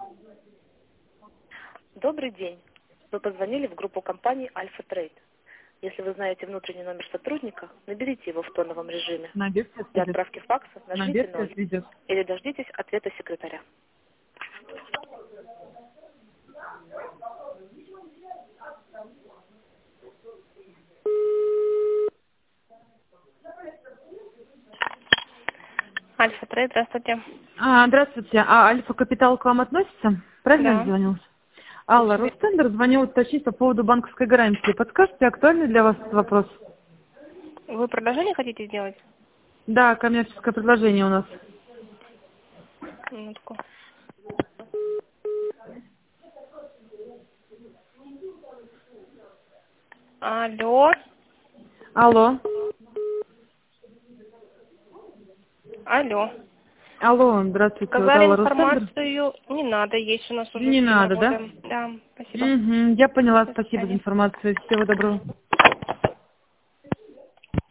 Добрый день. Вы позвонили в группу компании Альфа Трейд. Если вы знаете внутренний номер сотрудника, наберите его в тоновом режиме. Набег Для идет. отправки факса нажмите Набег 0 идет. или дождитесь ответа секретаря. Альфа Трейд, здравствуйте. Здравствуйте. Альфа Капитал к вам относится? Правильно я Да. дозвонилась? Алла, Ростендер звонил уточнить по поводу банковской гарантии. Подскажете, актуальный для вас этот вопрос? Вы продолжение хотите сделать? Да, коммерческое предложение у нас. Минутку. Алло. Алло. Алло. Алло, здравствуйте. Вот Сказали Алла Ростендер. информацию. Не надо, есть у нас уже, Не все надо, да? работаем. Да, спасибо. Угу, я поняла. До Спасибо за свидания. информацию. Всего доброго.